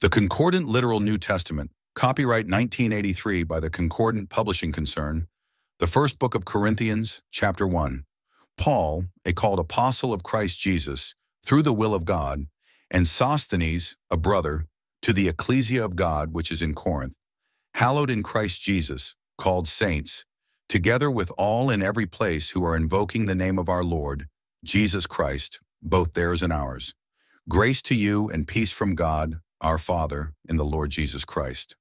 The Concordant Literal New Testament, copyright 1983 by the Concordant Publishing Concern, the first book of Corinthians, chapter 1. Paul, a called apostle of Christ Jesus, through the will of God, and Sosthenes, a brother, to the ecclesia of God which is in Corinth, hallowed in Christ Jesus, called saints, together with all in every place who are invoking the name of our Lord, Jesus Christ, both theirs and ours. Grace to you and peace from God, our Father, in the Lord Jesus Christ.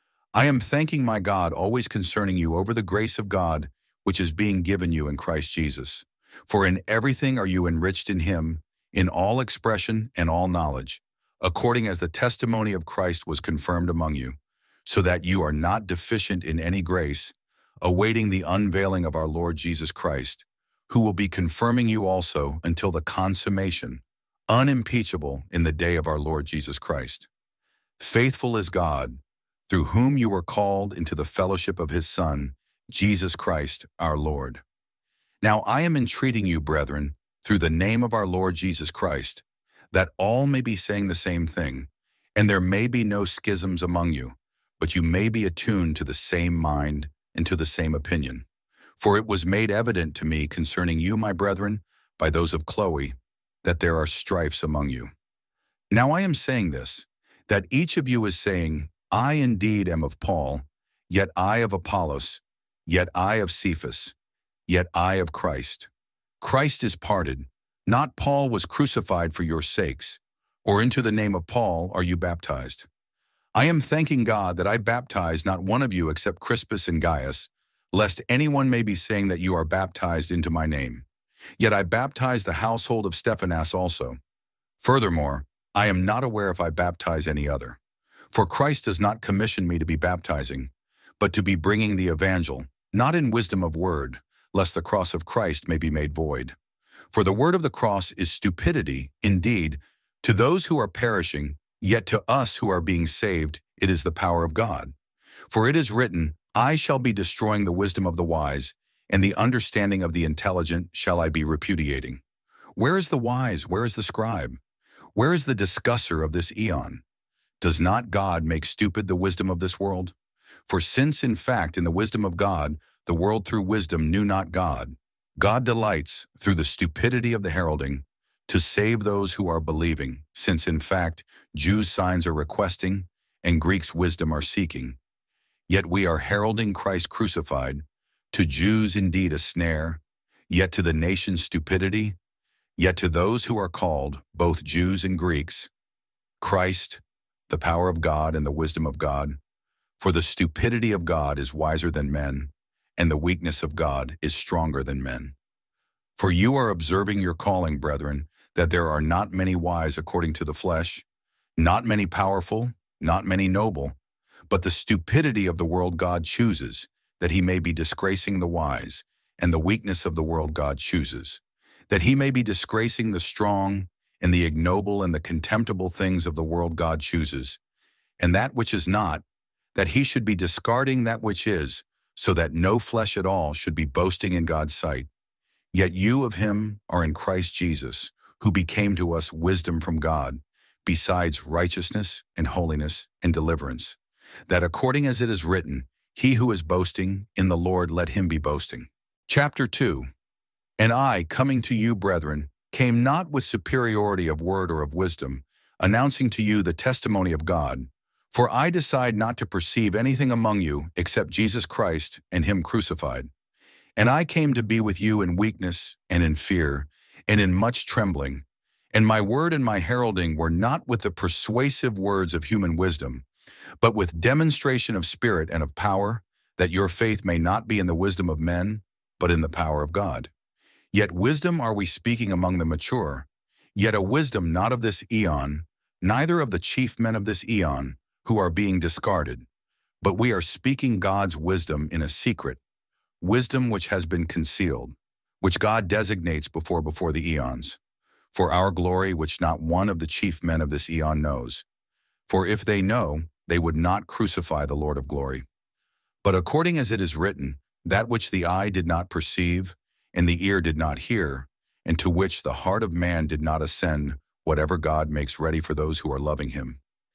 I am thanking my God always concerning you over the grace of God which is being given you in Christ Jesus. For in everything are you enriched in him, in all expression and all knowledge, according as the testimony of Christ was confirmed among you, so that you are not deficient in any grace, awaiting the unveiling of our Lord Jesus Christ, who will be confirming you also until the consummation, unimpeachable in the day of our Lord Jesus Christ. Faithful is God, through whom you were called into the fellowship of his Son, Jesus Christ our Lord. Now I am entreating you, brethren, through the name of our Lord Jesus Christ, that all may be saying the same thing, and there may be no schisms among you, but you may be attuned to the same mind and to the same opinion. For it was made evident to me concerning you, my brethren, by those of Chloe, that there are strifes among you. Now I am saying this, that each of you is saying, I indeed am of Paul, yet I of Apollos, yet I of Cephas, yet I of Christ. Christ is parted, not Paul was crucified for your sakes, or into the name of Paul are you baptized. I am thanking God that I baptized not one of you except Crispus and Gaius, lest anyone may be saying that you are baptized into my name. Yet I baptized the household of Stephanas also. Furthermore, I am not aware if I baptize any other. For Christ does not commission me to be baptizing, but to be bringing the evangel, not in wisdom of word, lest the cross of Christ may be made void. For the word of the cross is stupidity, indeed, to those who are perishing, yet to us who are being saved, it is the power of God. For it is written, I shall be destroying the wisdom of the wise, and the understanding of the intelligent shall I be repudiating. Where is the wise? Where is the scribe? Where is the discusser of this eon? Does not God make stupid the wisdom of this world? For since in fact in the wisdom of God, the world through wisdom knew not God, God delights, through the stupidity of the heralding, to save those who are believing, since in fact Jews' signs are requesting, and Greeks' wisdom are seeking. Yet we are heralding Christ crucified, to Jews indeed a snare, yet to the nations stupidity, yet to those who are called, both Jews and Greeks, Christ, the power of God and the wisdom of God. For the stupidity of God is wiser than men, and the weakness of God is stronger than men. For you are observing your calling, brethren, that there are not many wise according to the flesh, not many powerful, not many noble, but the stupidity of the world God chooses, that he may be disgracing the wise, and the weakness of the world God chooses, that he may be disgracing the strong, and the ignoble and the contemptible things of the world God chooses, and that which is not, that he should be discarding that which is, so that no flesh at all should be boasting in God's sight. Yet you of him are in Christ Jesus, who became to us wisdom from God, besides righteousness and holiness and deliverance, that according as it is written, he who is boasting in the Lord, let him be boasting. Chapter 2. And I, coming to you, brethren, came not with superiority of word or of wisdom, announcing to you the testimony of God. For I decide not to perceive anything among you except Jesus Christ and him crucified. And I came to be with you in weakness and in fear and in much trembling. And my word and my heralding were not with the persuasive words of human wisdom, but with demonstration of spirit and of power, that your faith may not be in the wisdom of men, but in the power of God. Yet wisdom are we speaking among the mature, yet a wisdom not of this eon, neither of the chief men of this eon, who are being discarded, but we are speaking God's wisdom in a secret, wisdom which has been concealed, which God designates before the eons, for our glory which not one of the chief men of this eon knows. For if they know, they would not crucify the Lord of glory. But according as it is written, that which the eye did not perceive, and the ear did not hear, and to which the heart of man did not ascend, whatever God makes ready for those who are loving him.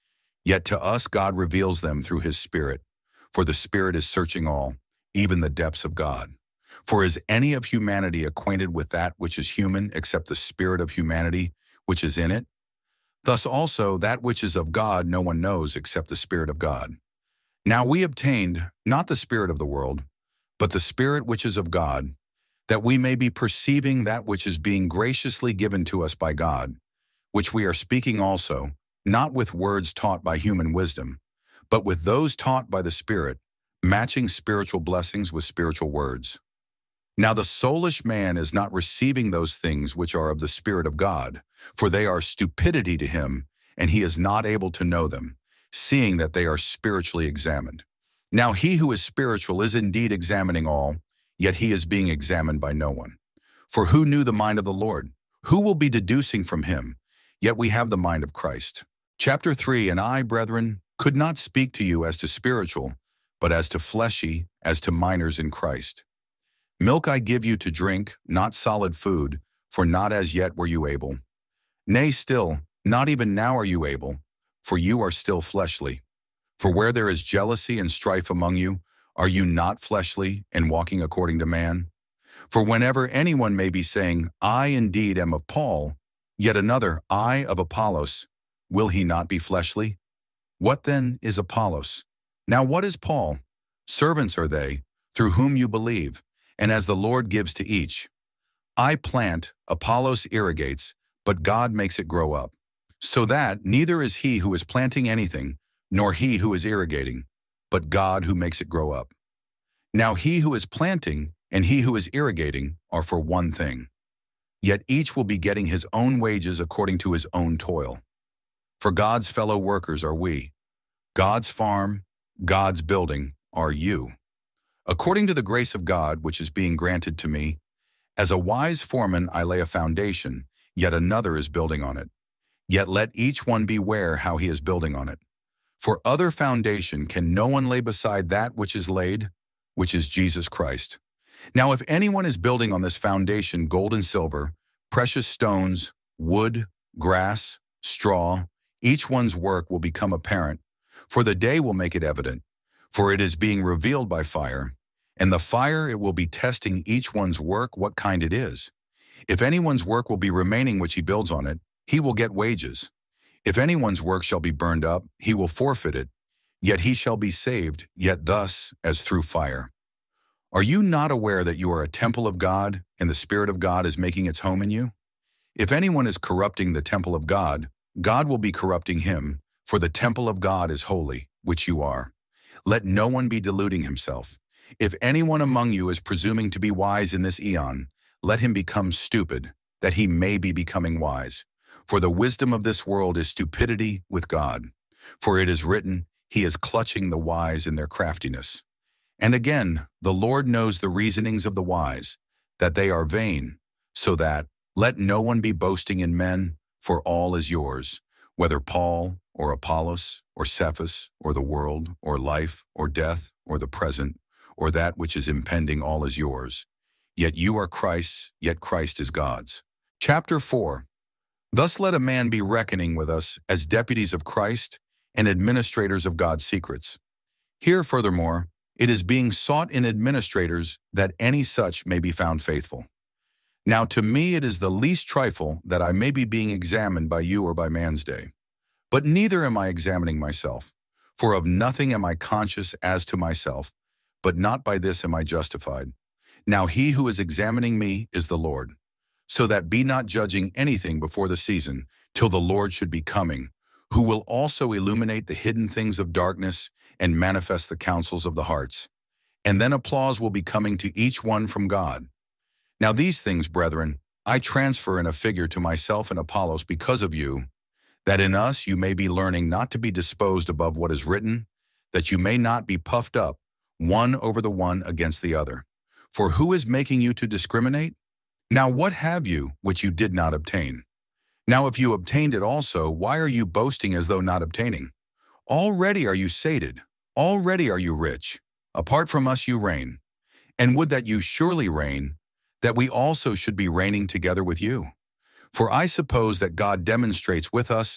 Yet to us God reveals them through his Spirit, for the Spirit is searching all, even the depths of God. For is any of humanity acquainted with that which is human except the spirit of humanity which is in it? Thus also that which is of God no one knows except the Spirit of God. Now we obtained not the spirit of the world, but the Spirit which is of God, that we may be perceiving that which is being graciously given to us by God, which we are speaking also, not with words taught by human wisdom, but with those taught by the Spirit, matching spiritual blessings with spiritual words. Now the soulish man is not receiving those things which are of the Spirit of God, for they are stupidity to him, and he is not able to know them, seeing that they are spiritually examined. Now he who is spiritual is indeed examining all, yet he is being examined by no one. For who knew the mind of the Lord? Who will be deducing from him? Yet we have the mind of Christ. Chapter 3. And I, brethren, could not speak to you as to spiritual, but as to fleshy, as to minors in Christ. Milk I give you to drink, not solid food, for not as yet were you able. Nay, still, not even now are you able, for you are still fleshly. For where there is jealousy and strife among you, are you not fleshly and walking according to man? For whenever anyone may be saying, I indeed am of Paul, yet another, I of Apollos, will he not be fleshly? What then is Apollos? Now what is Paul? Servants are they, through whom you believe, and as the Lord gives to each. I plant, Apollos irrigates, but God makes it grow up. So that neither is he who is planting anything, nor he who is irrigating, but God who makes it grow up. Now he who is planting and he who is irrigating are for one thing. Yet each will be getting his own wages according to his own toil. For God's fellow workers are we. God's farm, God's building are you. According to the grace of God which is being granted to me, as a wise foreman I lay a foundation, yet another is building on it. Yet let each one beware how he is building on it. For other foundation can no one lay beside that which is laid, which is Jesus Christ. Now if anyone is building on this foundation gold and silver, precious stones, wood, grass, straw, each one's work will become apparent, for the day will make it evident, for it is being revealed by fire, and the fire it will be testing each one's work what kind it is. If anyone's work will be remaining which he builds on it, he will get wages. If anyone's work shall be burned up, he will forfeit it, yet he shall be saved, yet thus as through fire. Are you not aware that you are a temple of God, and the Spirit of God is making its home in you? If anyone is corrupting the temple of God, God will be corrupting him, for the temple of God is holy, which you are. Let no one be deluding himself. If anyone among you is presuming to be wise in this eon, let him become stupid, that he may be becoming wise. For the wisdom of this world is stupidity with God. For it is written, he is clutching the wise in their craftiness. And again, the Lord knows the reasonings of the wise, that they are vain, so that, let no one be boasting in men, for all is yours, whether Paul, or Apollos, or Cephas, or the world, or life, or death, or the present, or that which is impending, all is yours. Yet you are Christ's, yet Christ is God's. Chapter 4. Thus let a man be reckoning with us as deputies of Christ and administrators of God's secrets. Here, furthermore, it is being sought in administrators that any such may be found faithful. Now to me it is the least trifle that I may be being examined by you or by man's day. But neither am I examining myself, for of nothing am I conscious as to myself, but not by this am I justified. Now he who is examining me is the Lord. So that be not judging anything before the season, till the Lord should be coming, who will also illuminate the hidden things of darkness and manifest the counsels of the hearts. And then applause will be coming to each one from God. Now these things, brethren, I transfer in a figure to myself and Apollos because of you, that in us you may be learning not to be disposed above what is written, that you may not be puffed up, one over the one against the other. For who is making you to discriminate? Now what have you which you did not obtain? Now if you obtained it also, why are you boasting as though not obtaining? Already are you sated, already are you rich. Apart from us you reign. And would that you surely reign, that we also should be reigning together with you. For I suppose that God demonstrates with us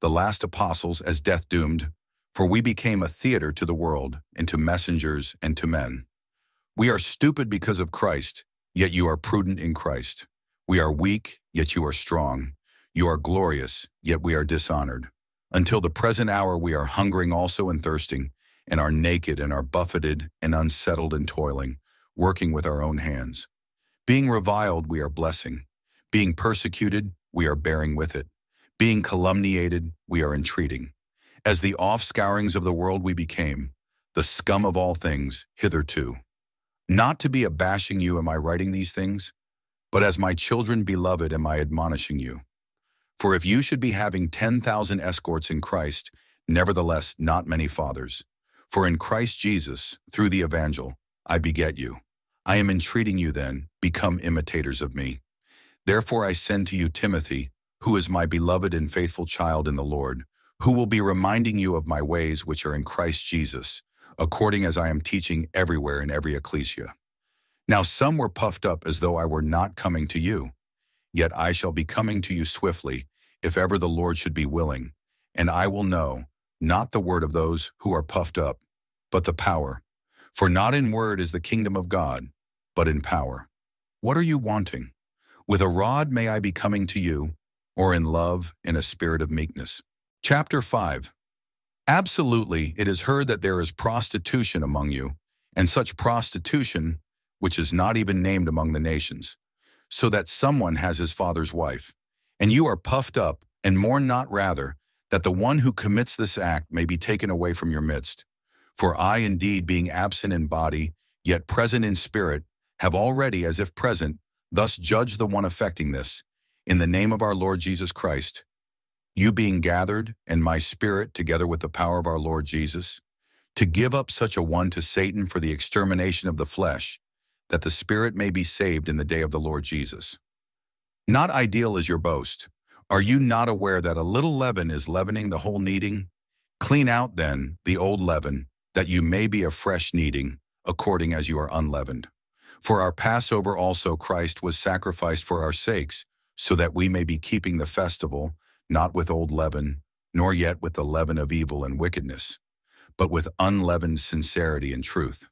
the last apostles as death-doomed, for we became a theater to the world, and to messengers and to men. We are stupid because of Christ, yet you are prudent in Christ. We are weak, yet you are strong. You are glorious, yet we are dishonored. Until the present hour we are hungering also and thirsting, and are naked and are buffeted and unsettled and toiling, working with our own hands. Being reviled, we are blessing. Being persecuted, we are bearing with it. Being calumniated, we are entreating. As the offscourings of the world we became, the scum of all things hitherto. Not to be abashing you am I writing these things, but as my children beloved am I admonishing you. For if you should be having 10,000 escorts in Christ, nevertheless not many fathers. For in Christ Jesus, through the evangel, I beget you. I am entreating you then, become imitators of me. Therefore I send to you Timothy, who is my beloved and faithful child in the Lord, who will be reminding you of my ways which are in Christ Jesus, according as I am teaching everywhere in every ecclesia. Now some were puffed up as though I were not coming to you. Yet I shall be coming to you swiftly, if ever the Lord should be willing, and I will know, not the word of those who are puffed up, but the power. For not in word is the kingdom of God, but in power. What are you wanting? With a rod may I be coming to you, or in love, in a spirit of meekness. Chapter 5. Absolutely, it is heard that there is prostitution among you, and such prostitution which is not even named among the nations, so that someone has his father's wife. And you are puffed up, and mourn not rather, that the one who commits this act may be taken away from your midst. For I indeed, being absent in body, yet present in spirit, have already, as if present, thus judged the one affecting this, in the name of our Lord Jesus Christ. You being gathered, and my spirit together with the power of our Lord Jesus, to give up such a one to Satan for the extermination of the flesh, that the spirit may be saved in the day of the Lord Jesus. Not ideal is your boast. Are you not aware that a little leaven is leavening the whole kneading? Clean out, then, the old leaven, that you may be a fresh kneading, according as you are unleavened. For our Passover also Christ was sacrificed for our sakes, so that we may be keeping the festival, not with old leaven, nor yet with the leaven of evil and wickedness, but with unleavened sincerity and truth.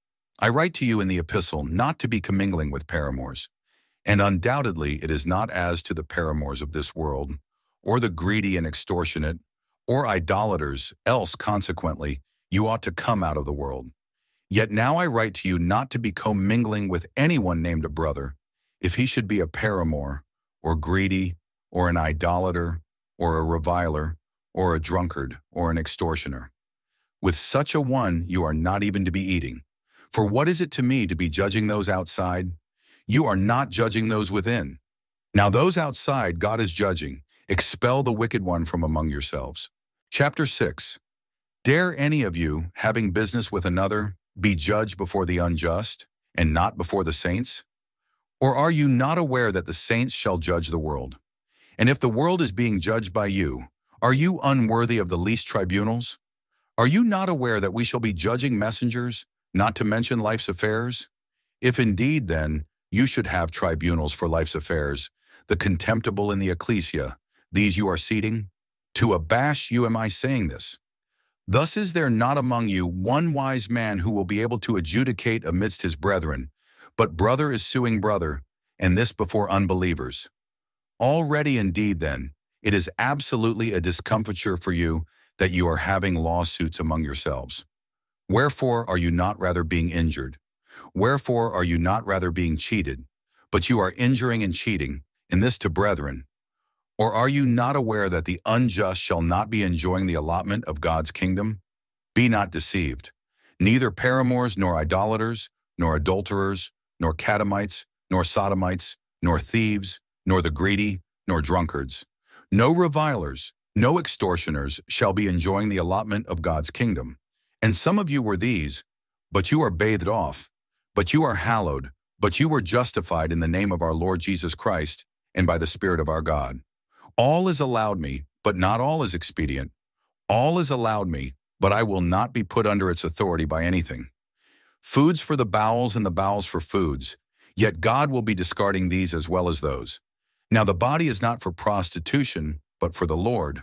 I write to you in the epistle not to be commingling with paramours, and undoubtedly it is not as to the paramours of this world, or the greedy and extortionate, or idolaters, else consequently you ought to come out of the world. Yet now I write to you not to be commingling with anyone named a brother, if he should be a paramour, or greedy, or an idolater, or a reviler, or a drunkard, or an extortioner. With such a one you are not even to be eating. For what is it to me to be judging those outside? You are not judging those within. Now those outside God is judging. Expel the wicked one from among yourselves. Chapter 6. Dare any of you, having business with another, be judged before the unjust, and not before the saints? Or are you not aware that the saints shall judge the world? And if the world is being judged by you, are you unworthy of the least tribunals? Are you not aware that we shall be judging messengers, not to mention life's affairs? If indeed, then, you should have tribunals for life's affairs, the contemptible in the ecclesia, these you are seating? To abash you am I saying this. Thus is there not among you one wise man who will be able to adjudicate amidst his brethren, but brother is suing brother, and this before unbelievers. Already indeed then, it is absolutely a discomfiture for you that you are having lawsuits among yourselves. Wherefore are you not rather being injured? Wherefore are you not rather being cheated? But you are injuring and cheating, and this to brethren. Or are you not aware that the unjust shall not be enjoying the allotment of God's kingdom? Be not deceived. Neither paramours, nor idolaters, nor adulterers, nor catamites, nor sodomites, nor thieves, nor the greedy, nor drunkards, no revilers, no extortioners shall be enjoying the allotment of God's kingdom. And some of you were these, but you are bathed off, but you are hallowed, but you were justified in the name of our Lord Jesus Christ, and by the Spirit of our God. All is allowed me, but not all is expedient. All is allowed me, but I will not be put under its authority by anything. Foods for the bowels and the bowels for foods, yet God will be discarding these as well as those. Now the body is not for prostitution, but for the Lord,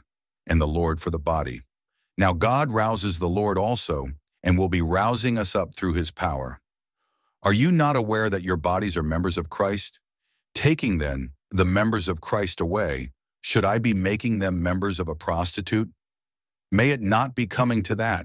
and the Lord for the body. Now God rouses the Lord also, and will be rousing us up through his power. Are you not aware that your bodies are members of Christ? Taking then the members of Christ away, should I be making them members of a prostitute? May it not be coming to that.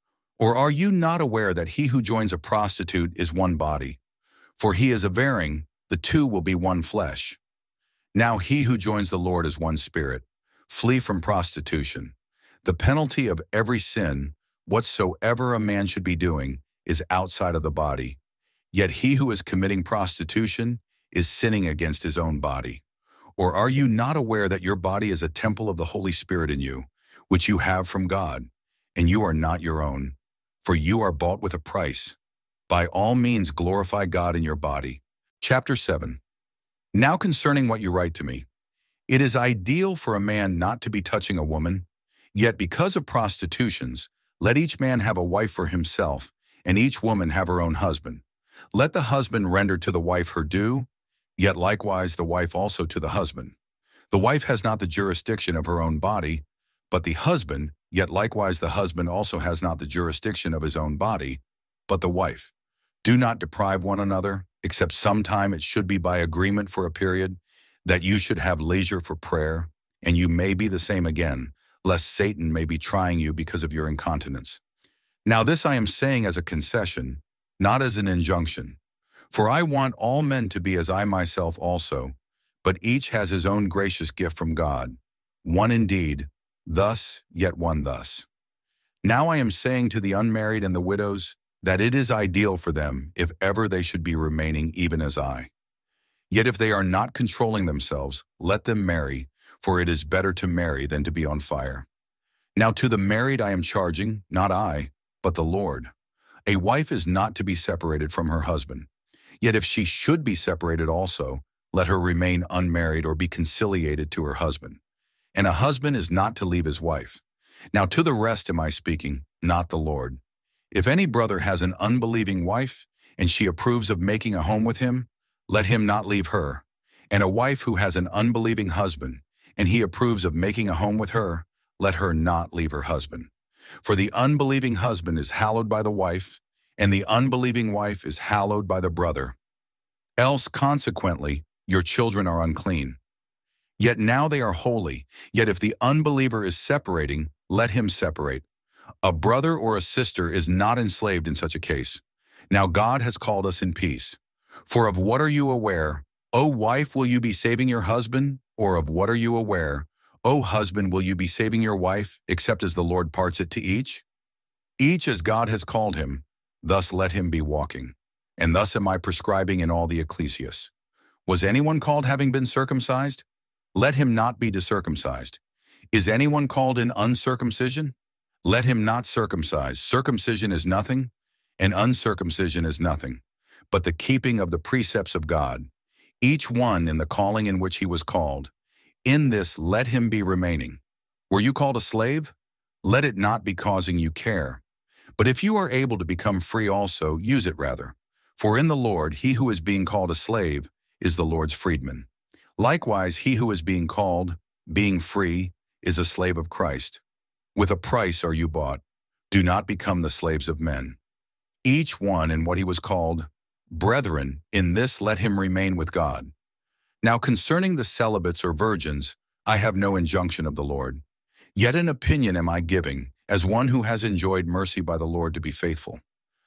Or are you not aware that he who joins a prostitute is one body? For he is averring, the two will be one flesh. Now he who joins the Lord is one spirit. Flee from prostitution. The penalty of every sin, whatsoever a man should be doing, is outside of the body. Yet he who is committing prostitution is sinning against his own body. Or are you not aware that your body is a temple of the Holy Spirit in you, which you have from God, and you are not your own? For you are bought with a price. By all means glorify God in your body. Chapter 7. Now concerning what you write to me, it is ideal for a man not to be touching a woman, yet because of prostitutions, let each man have a wife for himself, and each woman have her own husband. Let the husband render to the wife her due, yet likewise the wife also to the husband. The wife has not the jurisdiction of her own body, but the husband, yet likewise the husband also has not the jurisdiction of his own body, but the wife. Do not deprive one another, except sometime it should be by agreement for a period, that you should have leisure for prayer, and you may be the same again, lest Satan may be trying you because of your incontinence. Now this I am saying as a concession, not as an injunction. For I want all men to be as I myself also, but each has his own gracious gift from God, one indeed, thus, yet one thus. Now I am saying to the unmarried and the widows, that it is ideal for them if ever they should be remaining even as I. Yet if they are not controlling themselves, let them marry, for it is better to marry than to be on fire. Now to the married I am charging, not I, but the Lord. A wife is not to be separated from her husband. Yet if she should be separated also, let her remain unmarried or be conciliated to her husband. And a husband is not to leave his wife. Now to the rest am I speaking, not the Lord. If any brother has an unbelieving wife, and she approves of making a home with him, let him not leave her. And a wife who has an unbelieving husband, and he approves of making a home with her, let her not leave her husband. For the unbelieving husband is hallowed by the wife, and the unbelieving wife is hallowed by the brother. Else, consequently, your children are unclean. Yet now they are holy. Yet if the unbeliever is separating, let him separate. A brother or a sister is not enslaved in such a case. Now God has called us in peace. For of what are you aware, O wife, will you be saving your husband? Or of what are you aware, O husband, will you be saving your wife, except as the Lord parts it to each? Each as God has called him, thus let him be walking. And thus am I prescribing in all the ecclesias. Was anyone called having been circumcised? Let him not be decircumcised. Is anyone called in uncircumcision? Let him not circumcise. Circumcision is nothing, and uncircumcision is nothing, but the keeping of the precepts of God, each one in the calling in which he was called. In this let him be remaining. Were you called a slave? Let it not be causing you care. But if you are able to become free also, use it rather. For in the Lord, he who is being called a slave is the Lord's freedman. Likewise, he who is being called, being free, is a slave of Christ. With a price are you bought. Do not become the slaves of men. Each one in what he was called. Brethren, in this let him remain with God. Now concerning the celibates or virgins, I have no injunction of the Lord. Yet an opinion am I giving, as one who has enjoyed mercy by the Lord to be faithful.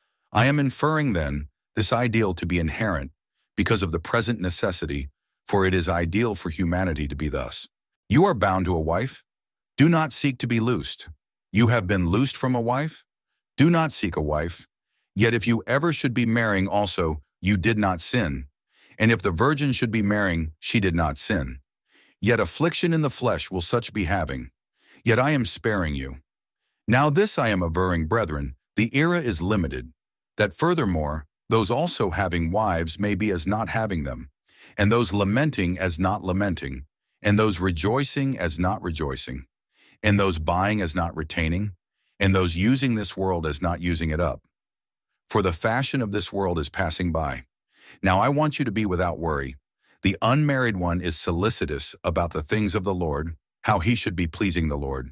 I am inferring then this ideal to be inherent, because of the present necessity, for it is ideal for humanity to be thus. You are bound to a wife. Do not seek to be loosed. You have been loosed from a wife. Do not seek a wife. Yet if you ever should be marrying also, you did not sin. And if the virgin should be marrying, she did not sin. Yet affliction in the flesh will such be having. Yet I am sparing you. Now this I am averring, brethren, the era is limited, that furthermore, those also having wives may be as not having them, and those lamenting as not lamenting, and those rejoicing as not rejoicing, and those buying as not retaining, and those using this world as not using it up. For the fashion of this world is passing by. Now I want you to be without worry. The unmarried one is solicitous about the things of the Lord, how he should be pleasing the Lord.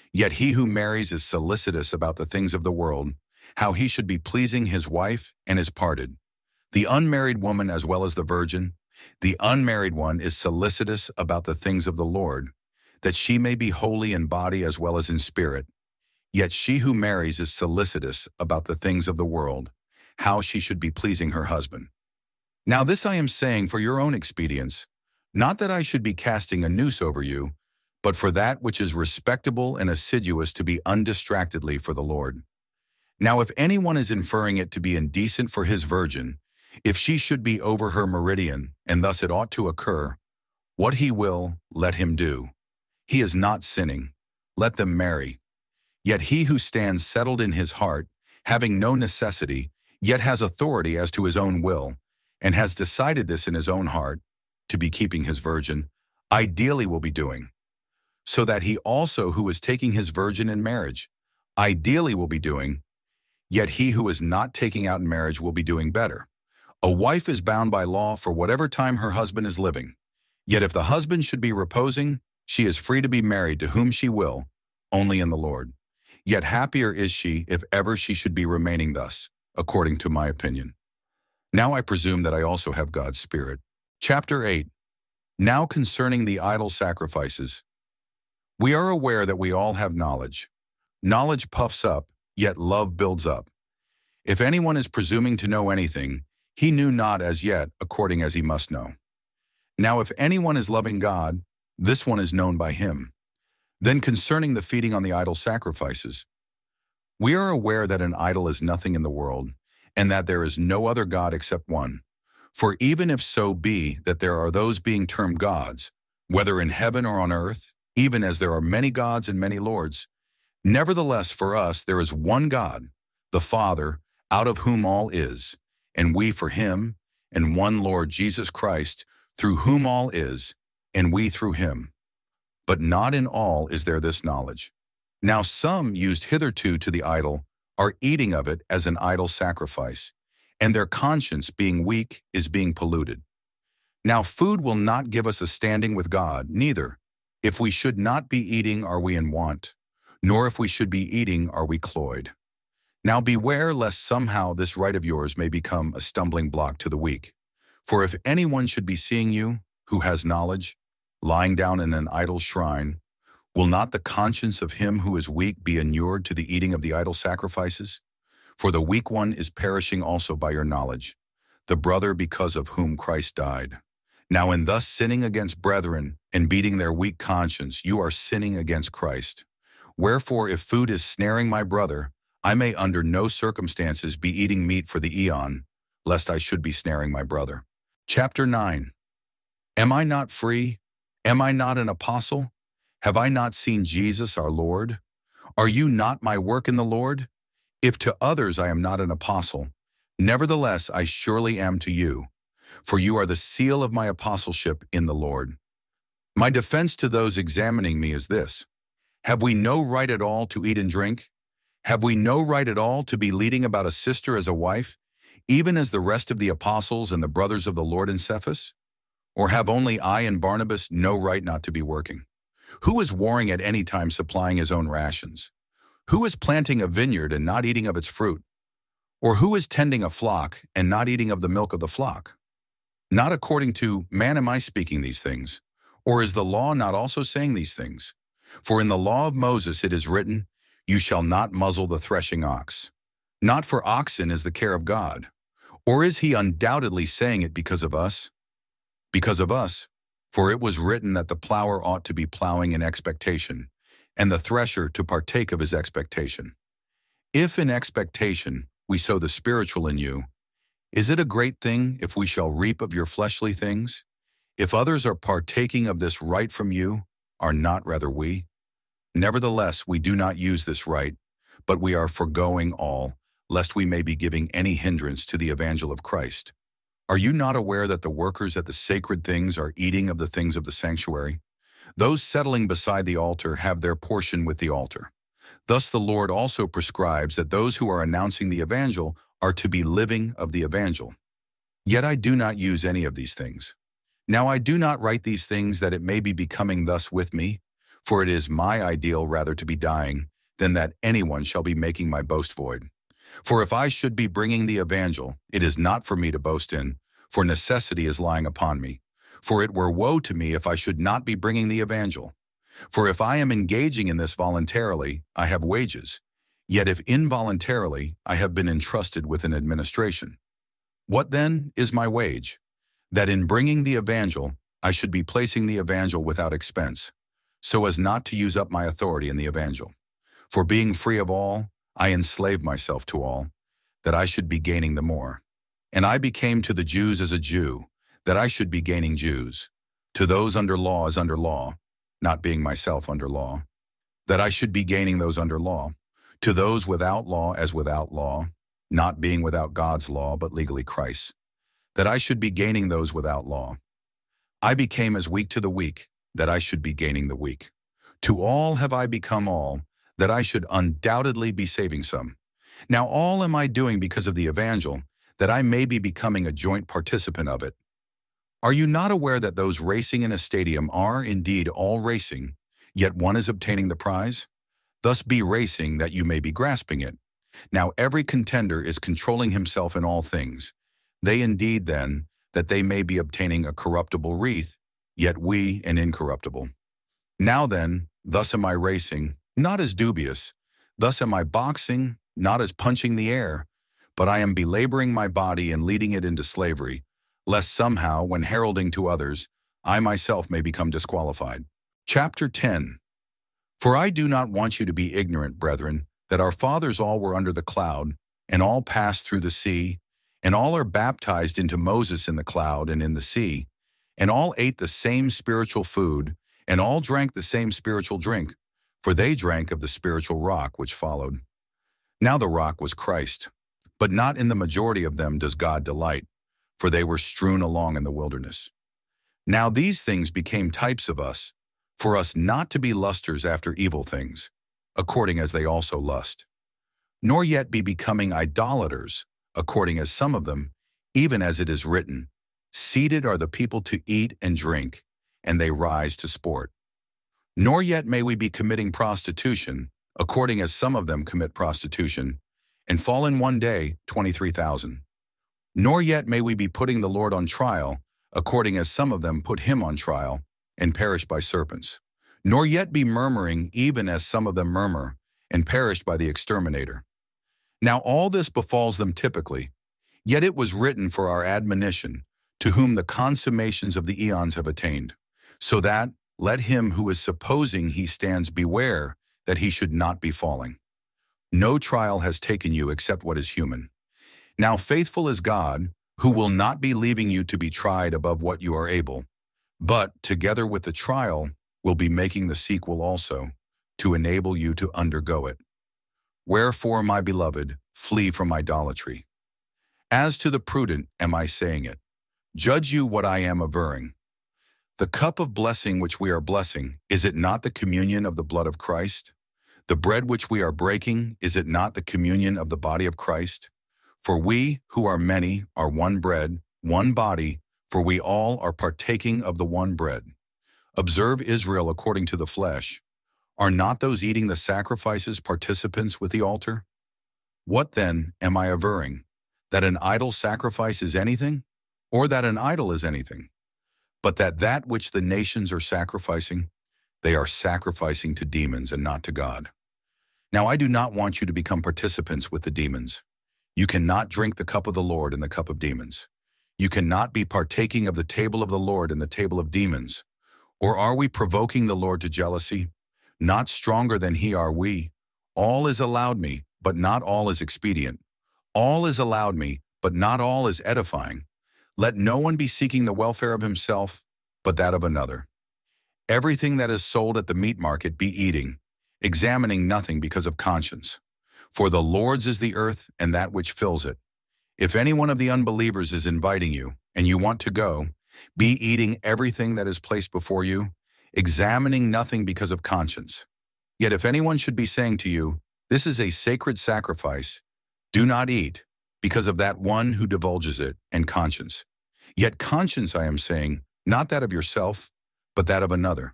Yet he who marries is solicitous about the things of the world, how he should be pleasing his wife, and is parted. The unmarried woman as well as the virgin, the unmarried one is solicitous about the things of the Lord, that she may be holy in body as well as in spirit. Yet she who marries is solicitous about the things of the world, how she should be pleasing her husband. Now this I am saying for your own expedience, not that I should be casting a noose over you, but for that which is respectable and assiduous to be undistractedly for the Lord. Now if anyone is inferring it to be indecent for his virgin, if she should be over her meridian, and thus it ought to occur, what he will, let him do. He is not sinning. Let them marry. Yet he who stands settled in his heart, having no necessity, yet has authority as to his own will, and has decided this in his own heart, to be keeping his virgin, ideally will be doing. So that he also who is taking his virgin in marriage, ideally will be doing, yet he who is not taking out in marriage will be doing better. A wife is bound by law for whatever time her husband is living. Yet if the husband should be reposing, she is free to be married to whom she will, only in the Lord. Yet happier is she if ever she should be remaining thus, according to my opinion. Now I presume that I also have God's Spirit. Chapter 8. Now concerning the idol sacrifices. We are aware that we all have knowledge. Knowledge puffs up, yet love builds up. If anyone is presuming to know anything, he knew not as yet according as he must know. Now if anyone is loving God, this one is known by him. Then concerning the feeding on the idol sacrifices. We are aware that an idol is nothing in the world, and that there is no other God except one. For even if so be that there are those being termed gods, whether in heaven or on earth, even as there are many gods and many lords, nevertheless for us there is one God, the Father, out of whom all is, and we for him, and one Lord Jesus Christ, through whom all is, and we through him. But not in all is there this knowledge. Now some used hitherto to the idol are eating of it as an idol sacrifice, and their conscience being weak is being polluted. Now food will not give us a standing with God, neither. If we should not be eating are we in want, nor if we should be eating are we cloyed. Now beware lest somehow this right of yours may become a stumbling block to the weak. For if anyone should be seeing you, who has knowledge, lying down in an idol shrine, will not the conscience of him who is weak be inured to the eating of the idol sacrifices? For the weak one is perishing also by your knowledge, the brother because of whom Christ died. Now in thus sinning against brethren and beating their weak conscience, you are sinning against Christ. Wherefore if food is snaring my brother, I may under no circumstances be eating meat for the aeon, lest I should be snaring my brother. Chapter 9. Am I not free? Am I not an apostle? Have I not seen Jesus our Lord? Are you not my work in the Lord? If to others I am not an apostle, nevertheless I surely am to you, for you are the seal of my apostleship in the Lord. My defense to those examining me is this: have we no right at all to eat and drink? Have we no right at all to be leading about a sister as a wife, even as the rest of the apostles and the brothers of the Lord in Cephas? Or have only I and Barnabas no right not to be working? Who is warring at any time supplying his own rations? Who is planting a vineyard and not eating of its fruit? Or who is tending a flock and not eating of the milk of the flock? Not according to man am I speaking these things, or is the law not also saying these things? For in the law of Moses it is written, you shall not muzzle the threshing ox. Not for oxen is the care of God. Or is he undoubtedly saying it because of us? Because of us, for it was written that the plower ought to be plowing in expectation, and the thresher to partake of his expectation. If in expectation we sow the spiritual in you, is it a great thing if we shall reap of your fleshly things? If others are partaking of this right from you, are not rather we? Nevertheless, we do not use this right, but we are foregoing all, lest we may be giving any hindrance to the evangel of Christ. Are you not aware that the workers at the sacred things are eating of the things of the sanctuary? Those settling beside the altar have their portion with the altar. Thus the Lord also prescribes that those who are announcing the evangel are to be living of the evangel. Yet I do not use any of these things. Now I do not write these things that it may be becoming thus with me, For it is my ideal rather to be dying than that anyone shall be making my boast void. For if I should be bringing the evangel, it is not for me to boast in, for necessity is lying upon me. For it were woe to me if I should not be bringing the evangel. For if I am engaging in this voluntarily, I have wages. Yet if involuntarily, I have been entrusted with an administration. What then is my wage? That in bringing the evangel, I should be placing the evangel without expense, so as not to use up my authority in the evangel. For being free of all, I enslaved myself to all, that I should be gaining the more. And I became to the Jews as a Jew, that I should be gaining Jews. To those under law as under law, not being myself under law, that I should be gaining those under law. To those without law as without law, not being without God's law, but legally Christ's, that I should be gaining those without law. I became as weak to the weak, that I should be gaining the weak. To all have I become all, that I should undoubtedly be saving some. Now all am I doing because of the evangel, that I may be becoming a joint participant of it. Are you not aware that those racing in a stadium are indeed all racing, yet one is obtaining the prize? Thus be racing that you may be grasping it. Now every contender is controlling himself in all things. They indeed then, that they may be obtaining a corruptible wreath, yet we an incorruptible. Now then, thus am I racing, not as dubious. Thus am I boxing, not as punching the air. But I am belaboring my body and leading it into slavery, lest somehow, when heralding to others, I myself may become disqualified. Chapter 10. For I do not want you to be ignorant, brethren, that our fathers all were under the cloud, and all passed through the sea, and all are baptized into Moses in the cloud and in the sea, and all ate the same spiritual food, and all drank the same spiritual drink, for they drank of the spiritual rock which followed. Now the rock was Christ, but not in the majority of them does God delight, for they were strewn along in the wilderness. Now these things became types of us, for us not to be lusters after evil things, according as they also lust, nor yet be becoming idolaters, according as some of them, even as it is written, seated are the people to eat and drink, and they rise to sport. Nor yet may we be committing prostitution, according as some of them commit prostitution, and fall in one day 23,000. Nor yet may we be putting the Lord on trial, according as some of them put him on trial, and perish by serpents. Nor yet be murmuring, even as some of them murmur, and perished by the exterminator. Now all this befalls them typically, yet it was written for our admonition, to whom the consummations of the eons have attained, so that, let him who is supposing he stands beware that he should not be falling. No trial has taken you except what is human. Now faithful is God, who will not be leaving you to be tried above what you are able, but, together with the trial, will be making the sequel also, to enable you to undergo it. Wherefore, my beloved, flee from idolatry. As to the prudent am I saying it. Judge you what I am averring. The cup of blessing which we are blessing, is it not the communion of the blood of Christ? The bread which we are breaking, is it not the communion of the body of Christ? For we, who are many, are one bread, one body, for we all are partaking of the one bread. Observe Israel according to the flesh. Are not those eating the sacrifices participants with the altar? What then am I averring? That an idol sacrifice is anything? Or that an idol is anything? But that which the nations are sacrificing, they are sacrificing to demons and not to God. Now I do not want you to become participants with the demons. You cannot drink the cup of the Lord and the cup of demons. You cannot be partaking of the table of the Lord and the table of demons. Or are we provoking the Lord to jealousy? Not stronger than he are we. All is allowed me, but not all is expedient. All is allowed me, but not all is edifying. Let no one be seeking the welfare of himself, but that of another. Everything that is sold at the meat market be eating, examining nothing because of conscience. For the Lord's is the earth and that which fills it. If any one of the unbelievers is inviting you, and you want to go, be eating everything that is placed before you, examining nothing because of conscience. Yet if anyone should be saying to you, this is a sacred sacrifice, do not eat, because of that one who divulges it, and conscience. Yet conscience, I am saying, not that of yourself, but that of another.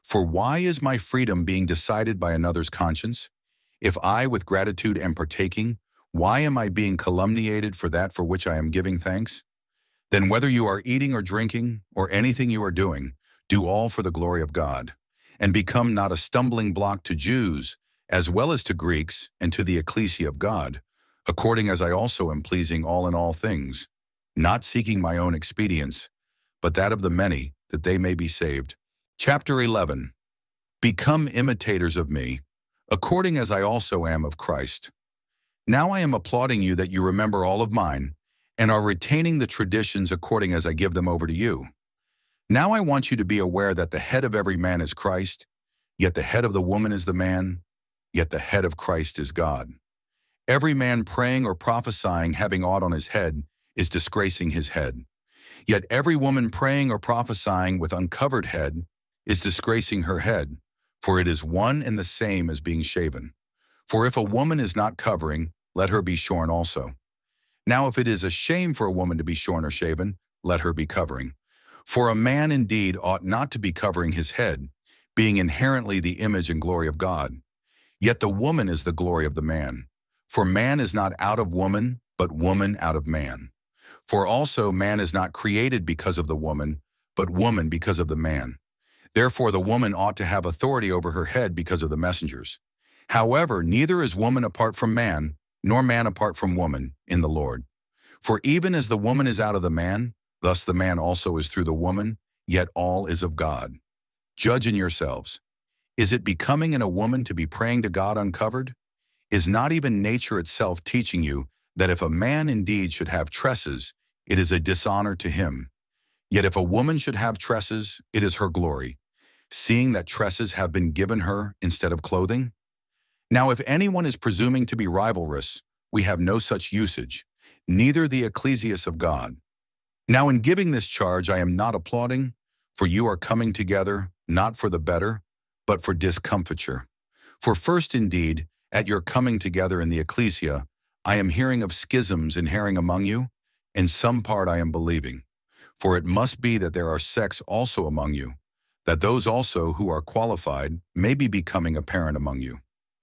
For why is my freedom being decided by another's conscience? If I, with gratitude, am partaking, why am I being calumniated for that for which I am giving thanks? Then whether you are eating or drinking, or anything you are doing, do all for the glory of God, and become not a stumbling block to Jews, as well as to Greeks, and to the ecclesia of God, according as I also am pleasing all in all things, not seeking my own expedience, but that of the many, that they may be saved. Chapter 11. Become imitators of me, according as I also am of Christ. Now I am applauding you that you remember all of mine, and are retaining the traditions according as I give them over to you. Now I want you to be aware that the head of every man is Christ, yet the head of the woman is the man, yet the head of Christ is God. Every man praying or prophesying having aught on his head is disgracing his head. Yet every woman praying or prophesying with uncovered head is disgracing her head, for it is one and the same as being shaven. For if a woman is not covering, let her be shorn also. Now if it is a shame for a woman to be shorn or shaven, let her be covering. For a man indeed ought not to be covering his head, being inherently the image and glory of God. Yet the woman is the glory of the man. For man is not out of woman, but woman out of man. For also man is not created because of the woman, but woman because of the man. Therefore the woman ought to have authority over her head because of the messengers. However, neither is woman apart from man, nor man apart from woman, in the Lord. For even as the woman is out of the man, thus the man also is through the woman, yet all is of God. Judge in yourselves. Is it becoming in a woman to be praying to God uncovered? Is not even nature itself teaching you that if a man indeed should have tresses, it is a dishonor to him? Yet if a woman should have tresses, it is her glory, seeing that tresses have been given her instead of clothing? Now if anyone is presuming to be rivalrous, we have no such usage, neither the ecclesias of God. Now in giving this charge I am not applauding, for you are coming together, not for the better, but for discomfiture. For first indeed, at your coming together in the ecclesia, I am hearing of schisms inhering among you, and some part I am believing. For it must be that there are sects also among you, that those also who are qualified may be becoming apparent among you.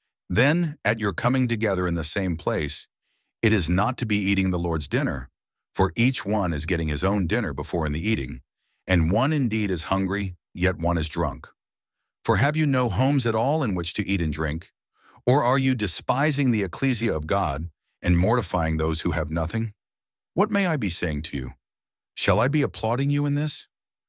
Then, at your coming together in the same place, it is not to be eating the Lord's dinner, for each one is getting his own dinner before in the eating, and one indeed is hungry, yet one is drunk. For have you no homes at all in which to eat and drink? Or are you despising the ecclesia of God and mortifying those who have nothing? What may I be saying to you? Shall I be applauding you in this?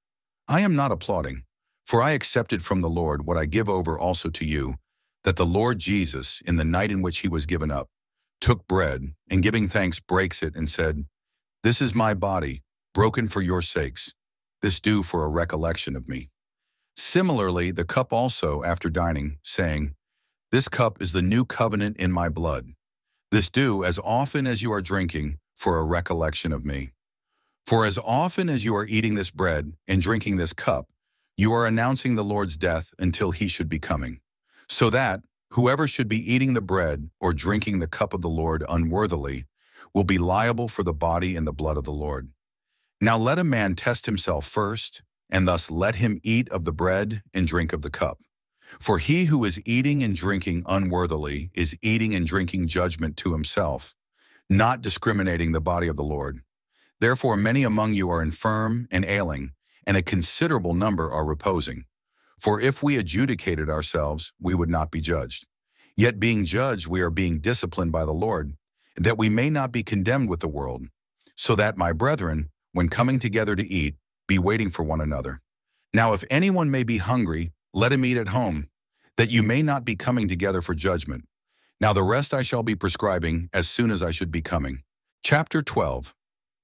I am not applauding, for I accepted from the Lord what I give over also to you, that the Lord Jesus, in the night in which he was given up, took bread, and giving thanks breaks it and said, This is my body, broken for your sakes. This do for a recollection of me. Similarly, the cup also after dining, saying, This cup is the new covenant in my blood. This do as often as you are drinking for a recollection of me. For as often as you are eating this bread and drinking this cup, you are announcing the Lord's death until he should be coming. So that whoever should be eating the bread or drinking the cup of the Lord unworthily will be liable for the body and the blood of the Lord. Now let a man test himself first, and thus let him eat of the bread and drink of the cup. For he who is eating and drinking unworthily is eating and drinking judgment to himself, not discriminating the body of the Lord. Therefore many among you are infirm and ailing, and a considerable number are reposing. For if we adjudicated ourselves, we would not be judged. Yet being judged, we are being disciplined by the Lord, that we may not be condemned with the world. So that, my brethren, when coming together to eat, be waiting for one another. Now if anyone may be hungry, let him eat at home, that you may not be coming together for judgment. Now the rest I shall be prescribing as soon as I should be coming. Chapter 12.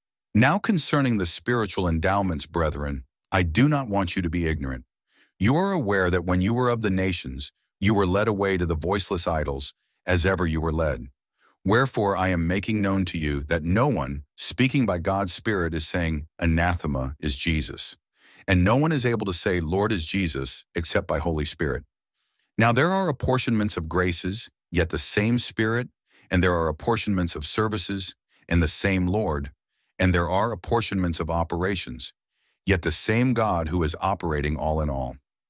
Now concerning the spiritual endowments, brethren, I do not want you to be ignorant. You are aware that when you were of the nations, you were led away to the voiceless idols, as ever you were led. Wherefore I am making known to you that no one, speaking by God's Spirit, is saying, Anathema is Jesus. And no one is able to say, Lord is Jesus, except by Holy Spirit. Now there are apportionments of graces, yet the same Spirit, and there are apportionments of services, and the same Lord, and there are apportionments of operations, yet the same God who is operating all in all.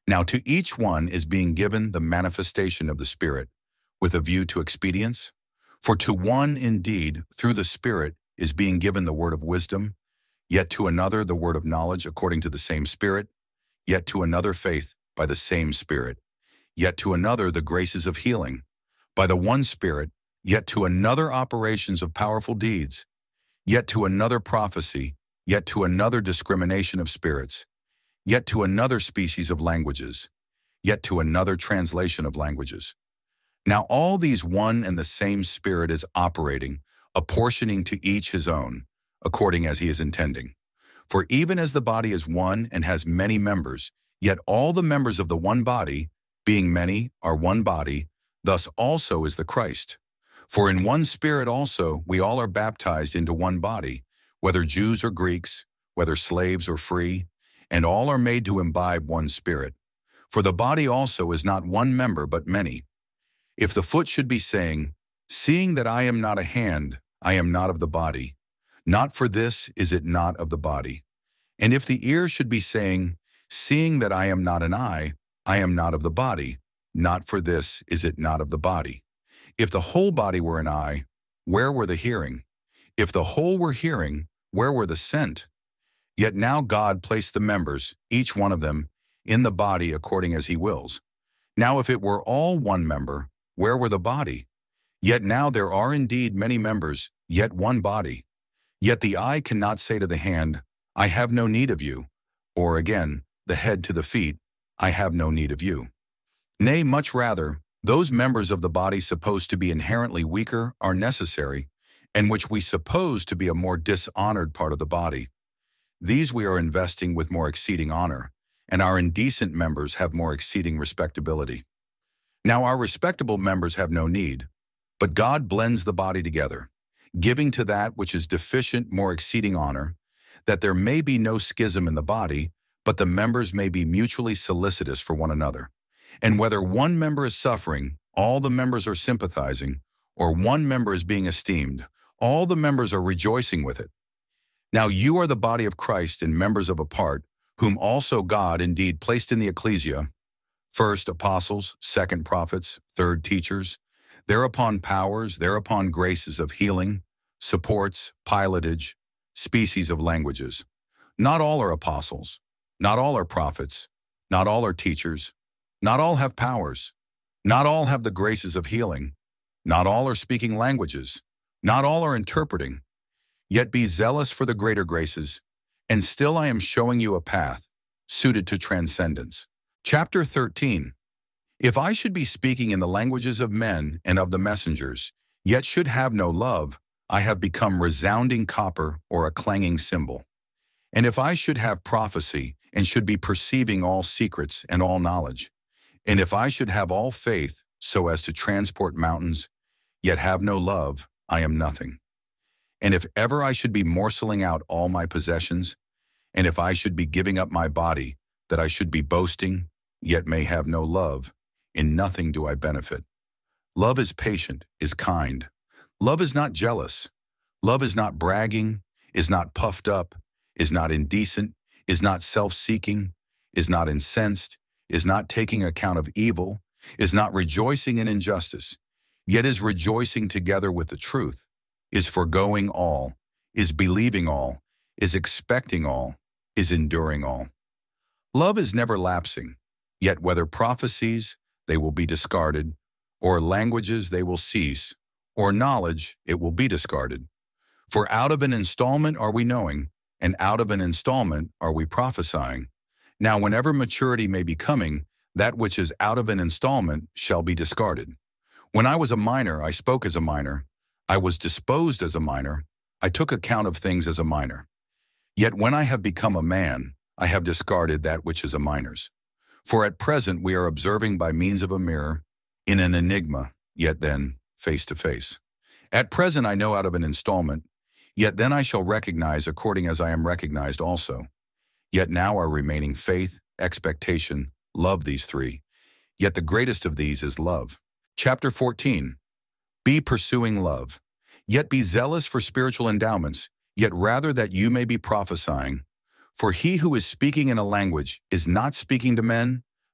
Now to each one is being given the manifestation of the Spirit, with a view to expedience. For to one indeed, through the Spirit, is being given the word of wisdom, yet to another the word of knowledge according to the same Spirit, yet to another faith by the same Spirit, yet to another the graces of healing, by the one Spirit, yet to another operations of powerful deeds, yet to another prophecy, yet to another discrimination of spirits, yet to another species of languages, yet to another translation of languages. Now all these one and the same Spirit is operating, apportioning to each his own, according as he is intending. For even as the body is one and has many members, yet all the members of the one body, being many, are one body, thus also is the Christ. For in one Spirit also we all are baptized into one body, whether Jews or Greeks, whether slaves or free, and all are made to imbibe one Spirit. For the body also is not one member but many. If the foot should be saying, "Seeing that I am not a hand, I am not of the body," not for this is it not of the body. And if the ear should be saying, "Seeing that I am not an eye, I am not of the body," not for this is it not of the body. If the whole body were an eye, where were the hearing? If the whole were hearing, where were the scent? Yet now God placed the members, each one of them, in the body according as he wills. Now if it were all one member, where were the body? Yet now there are indeed many members, yet one body. Yet the eye cannot say to the hand, "I have no need of you," or again, the head to the feet, "I have no need of you." Nay, much rather, those members of the body supposed to be inherently weaker are necessary, and which we suppose to be a more dishonored part of the body. These we are investing with more exceeding honor, and our indecent members have more exceeding respectability. Now our respectable members have no need, but God blends the body together, giving to that which is deficient more exceeding honor, that there may be no schism in the body, but the members may be mutually solicitous for one another. And whether one member is suffering, all the members are sympathizing, or one member is being esteemed, all the members are rejoicing with it. Now you are the body of Christ and members of a part, whom also God indeed placed in the ecclesia, first apostles, second prophets, third teachers, thereupon powers, thereupon graces of healing, supports, pilotage, species of languages. Not all are apostles, not all are prophets, not all are teachers, not all have powers, not all have the graces of healing, not all are speaking languages, not all are interpreting. Yet be zealous for the greater graces, and still I am showing you a path suited to transcendence. Chapter 13. If I should be speaking in the languages of men and of the messengers, yet should have no love, I have become resounding copper or a clanging cymbal. And if I should have prophecy and should be perceiving all secrets and all knowledge, and if I should have all faith so as to transport mountains, yet have no love, I am nothing. And if ever I should be morsels out all my possessions, and if I should be giving up my body, that I should be boasting, yet may have no love, in nothing do I benefit. Love is patient, is kind. Love is not jealous. Love is not bragging, is not puffed up, is not indecent, is not self-seeking, is not incensed, is not taking account of evil, is not rejoicing in injustice, yet is rejoicing together with the truth, is foregoing all, is believing all, is expecting all, is enduring all. Love is never lapsing, yet whether prophecies, they will be discarded, or languages they will cease, or knowledge, it will be discarded. For out of an installment are we knowing, and out of an installment are we prophesying. Now whenever maturity may be coming, that which is out of an installment shall be discarded. When I was a minor, I spoke as a minor. I was disposed as a minor. I took account of things as a minor. Yet when I have become a man, I have discarded that which is a minor's. For at present we are observing by means of a mirror, in an enigma, yet then face to face. At present I know out of an installment, yet then I shall recognize according as I am recognized also. Yet now are remaining faith, expectation, love, these three. Yet the greatest of these is love. Chapter 14. Be pursuing love. Yet be zealous for spiritual endowments, yet rather that you may be prophesying. For he who is speaking in a language is not speaking to men,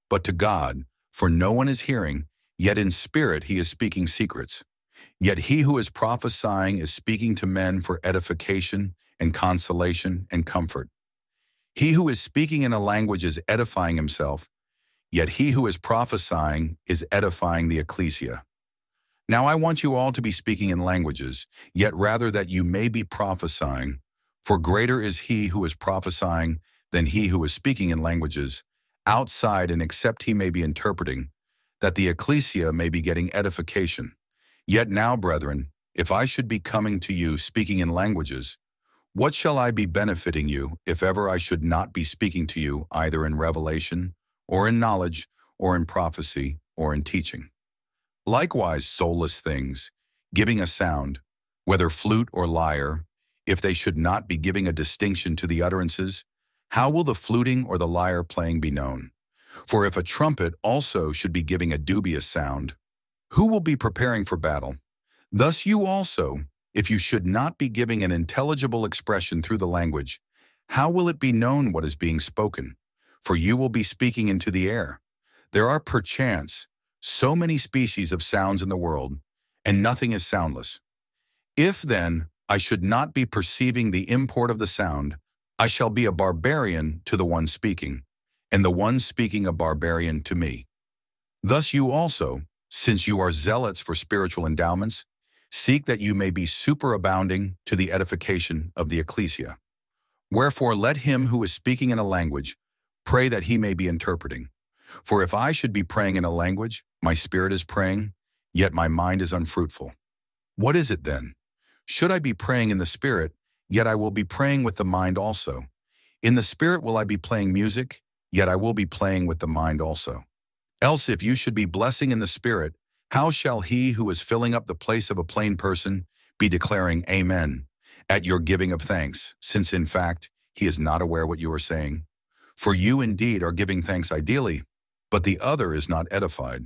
but to God, for no one is hearing, yet in spirit he is speaking secrets. Yet he who is prophesying is speaking to men for edification and consolation and comfort. He who is speaking in a language is edifying himself, yet he who is prophesying is edifying the ecclesia. Now I want you all to be speaking in languages, yet rather that you may be prophesying, for greater is he who is prophesying than he who is speaking in languages, outside and except he may be interpreting, that the ecclesia may be getting edification. Yet now, brethren, if I should be coming to you speaking in languages, what shall I be benefiting you if ever I should not be speaking to you either in revelation, or in knowledge, or in prophecy, or in teaching? Likewise, soulless things, giving a sound, whether flute or lyre, if they should not be giving a distinction to the utterances, how will the fluting or the lyre playing be known? For if a trumpet also should be giving a dubious sound, who will be preparing for battle? Thus you also, if you should not be giving an intelligible expression through the language, how will it be known what is being spoken? For you will be speaking into the air. There are perchance so many species of sounds in the world, and nothing is soundless. If then I should not be perceiving the import of the sound, I shall be a barbarian to the one speaking, and the one speaking a barbarian to me. Thus you also, since you are zealots for spiritual endowments, seek that you may be superabounding to the edification of the ecclesia. Wherefore let him who is speaking in a language pray that he may be interpreting. For if I should be praying in a language, my spirit is praying, yet my mind is unfruitful. What is it then? Should I be praying in the spirit, yet I will be praying with the mind also. In the spirit will I be playing music, yet I will be playing with the mind also. Else if you should be blessing in the spirit, how shall he who is filling up the place of a plain person be declaring Amen at your giving of thanks, since in fact he is not aware what you are saying? For you indeed are giving thanks ideally, but the other is not edified.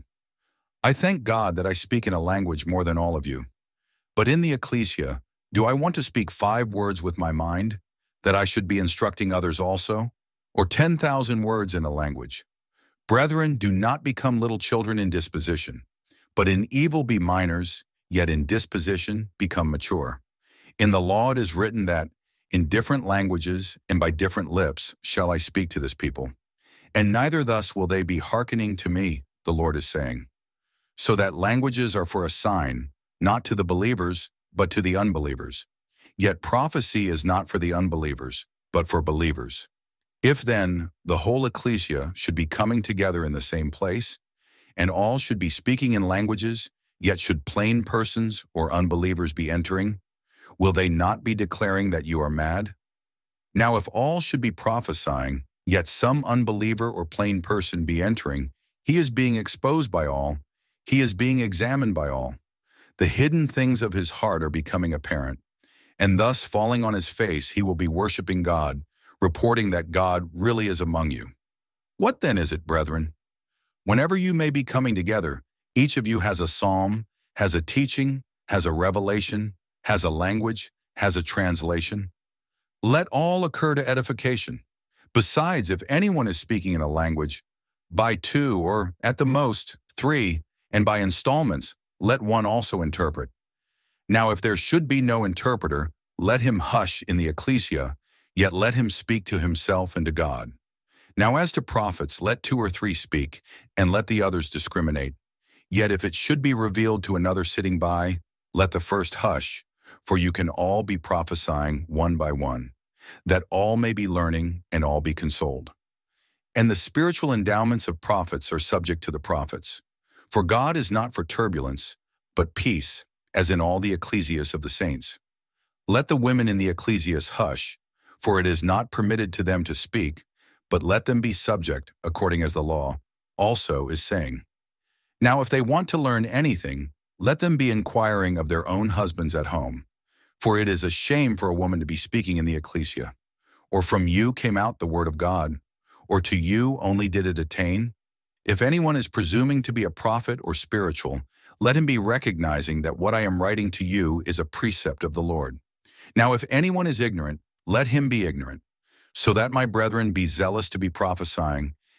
I thank God that I speak in a language more than all of you. But in the ecclesia, do I want to speak 5 words with my mind, that I should be instructing others also? Or 10,000 words in a language? Brethren, do not become little children in disposition, but in evil be minors, yet in disposition become mature. In the law it is written that, in different languages and by different lips shall I speak to this people. And neither thus will they be hearkening to me, the Lord is saying. So that languages are for a sign, not to the believers, but to the unbelievers. Yet prophecy is not for the unbelievers, but for believers. If then the whole ecclesia should be coming together in the same place, and all should be speaking in languages, yet should plain persons or unbelievers be entering, will they not be declaring that you are mad? Now if all should be prophesying, yet some unbeliever or plain person be entering, he is being exposed by all, he is being examined by all. The hidden things of his heart are becoming apparent, and thus falling on his face he will be worshiping God, reporting that God really is among you. What then is it, brethren? Whenever you may be coming together, each of you has a psalm, has a teaching, has a revelation, has a language, has a translation. Let all occur to edification. Besides, if anyone is speaking in a language, by 2 or, at the most, 3, and by installments, let one also interpret. Now if there should be no interpreter, let him hush in the ecclesia, yet let him speak to himself and to God. Now as to prophets, let 2 or 3 speak, and let the others discriminate. Yet if it should be revealed to another sitting by, let the first hush, for you can all be prophesying one by one, that all may be learning and all be consoled. And the spiritual endowments of prophets are subject to the prophets. For God is not for turbulence, but peace, as in all the ecclesias of the saints. Let the women in the ecclesias hush, for it is not permitted to them to speak, but let them be subject, according as the law also is saying. Now if they want to learn anything, let them be inquiring of their own husbands at home. For it is a shame for a woman to be speaking in the ecclesia. Or from you came out the word of God, or to you only did it attain? If anyone is presuming to be a prophet or spiritual, let him be recognizing that what I am writing to you is a precept of the Lord. Now if anyone is ignorant, let him be ignorant, so that my brethren be zealous to be prophesying,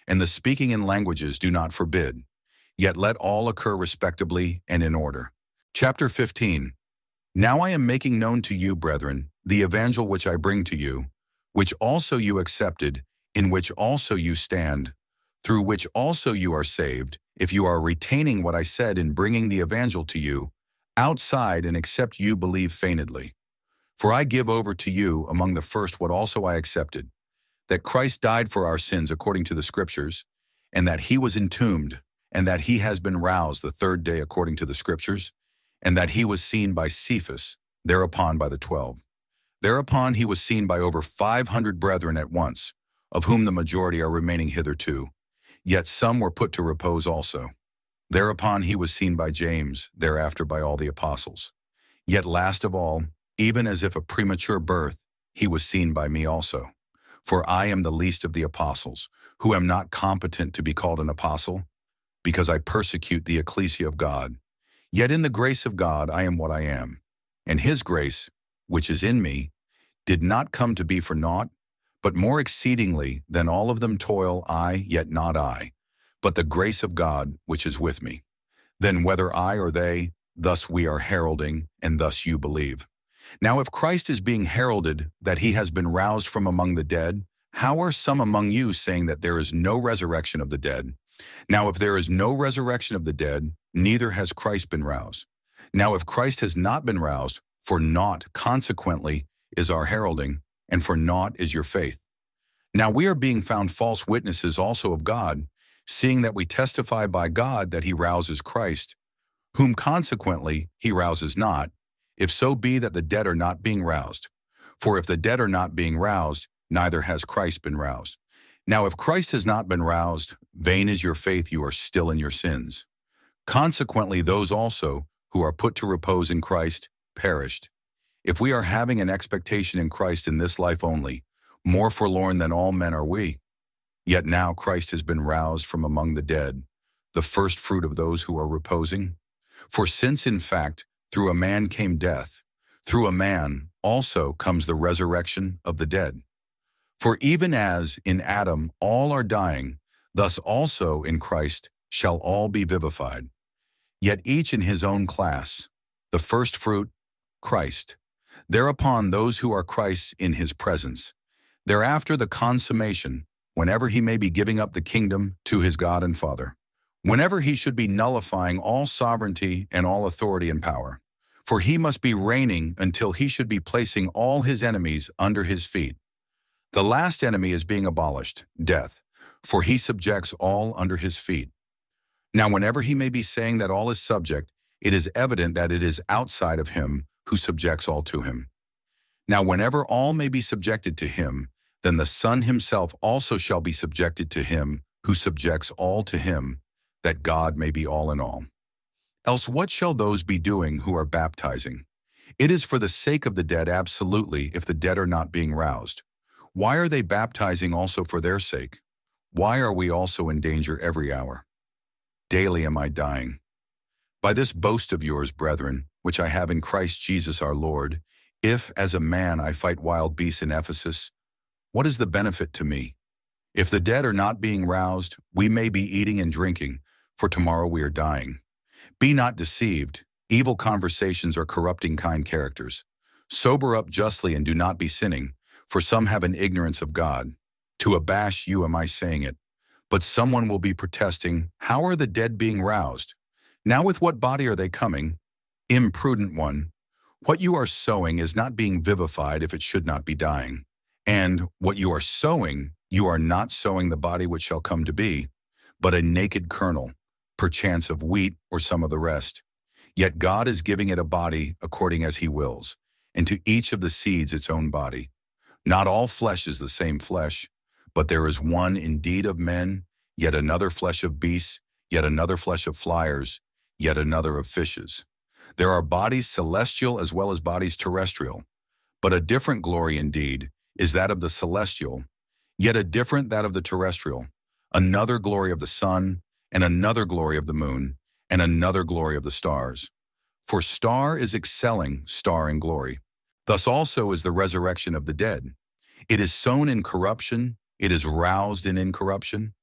and the speaking in languages do not forbid. Yet let all occur respectably and in order. Chapter 15. Now I am making known to you, brethren, the evangel which I bring to you, which also you accepted, in which also you stand, through which also you are saved, if you are retaining what I said in bringing the evangel to you, outside and except you believe feignedly. For I give over to you among the first what also I accepted, that Christ died for our sins according to the Scriptures, and that he was entombed, and that he has been roused the third day according to the Scriptures, and that he was seen by Cephas, thereupon by the 12. Thereupon he was seen by over 500 brethren at once, of whom the majority are remaining hitherto, yet some were put to repose also. Thereupon he was seen by James, thereafter by all the apostles. Yet last of all, even as if a premature birth, he was seen by me also. For I am the least of the apostles, who am not competent to be called an apostle, because I persecute the ecclesia of God. Yet in the grace of God I am what I am, and his grace, which is in me, did not come to be for naught, but more exceedingly than all of them toil I, yet not I, but the grace of God which is with me. Then whether I or they, thus we are heralding, and thus you believe. Now if Christ is being heralded that he has been roused from among the dead, how are some among you saying that there is no resurrection of the dead? Now if there is no resurrection of the dead, neither has Christ been roused. Now if Christ has not been roused, for naught consequently is our heralding, and for naught is your faith. Now we are being found false witnesses also of God, seeing that we testify by God that he rouses Christ, whom consequently he rouses not, if so be that the dead are not being roused. For if the dead are not being roused, neither has Christ been roused. Now if Christ has not been roused, vain is your faith, you are still in your sins. Consequently those also who are put to repose in Christ perished. If we are having an expectation in Christ in this life only, more forlorn than all men are we. Yet now Christ has been roused from among the dead, the first fruit of those who are reposing. For since in fact through a man came death, through a man also comes the resurrection of the dead. For even as in Adam all are dying, thus also in Christ shall all be vivified. Yet each in his own class, the first fruit, Christ. Thereupon those who are Christ's in his presence. Thereafter the consummation, whenever he may be giving up the kingdom to his God and Father. Whenever he should be nullifying all sovereignty and all authority and power. For he must be reigning until he should be placing all his enemies under his feet. The last enemy is being abolished, death, for he subjects all under his feet. Now whenever he may be saying that all is subject, it is evident that it is outside of him who subjects all to him. Now whenever all may be subjected to him, then the Son himself also shall be subjected to him who subjects all to him, that God may be all in all. Else what shall those be doing who are baptizing? It is for the sake of the dead absolutely, if the dead are not being roused. Why are they baptizing also for their sake? Why are we also in danger every hour? Daily am I dying. By this boast of yours, brethren, which I have in Christ Jesus our Lord, if as a man I fight wild beasts in Ephesus, what is the benefit to me? If the dead are not being roused, we may be eating and drinking, for tomorrow we are dying. Be not deceived. Evil conversations are corrupting kind characters. Sober up justly and do not be sinning, for some have an ignorance of God. To abash you am I saying it. But someone will be protesting, how are the dead being roused? Now with what body are they coming? Imprudent one, what you are sowing is not being vivified if it should not be dying. And what you are sowing, you are not sowing the body which shall come to be, but a naked kernel, perchance of wheat or some of the rest. Yet God is giving it a body according as he wills, and to each of the seeds its own body. Not all flesh is the same flesh, but there is one indeed of men, yet another flesh of beasts, yet another flesh of flyers, yet another of fishes. There are bodies celestial as well as bodies terrestrial, but a different glory indeed is that of the celestial, yet a different that of the terrestrial, another glory of the sun, and another glory of the moon, and another glory of the stars. For star is excelling star in glory. Thus also is the resurrection of the dead. It is sown in corruption, it is roused in incorruption.